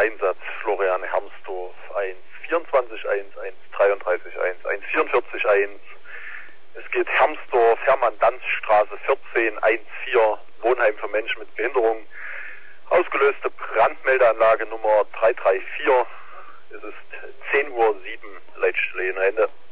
Einsatz Florian Hermsdorf 124-1, 133-1, 144-1. Es geht Hermsdorf, Hermann-Danz-Straße 14, 14, Wohnheim für Menschen mit Behinderung. Ausgelöste Brandmeldeanlage Nummer 334. Es ist 10:07 Uhr, Leitstelle Ende.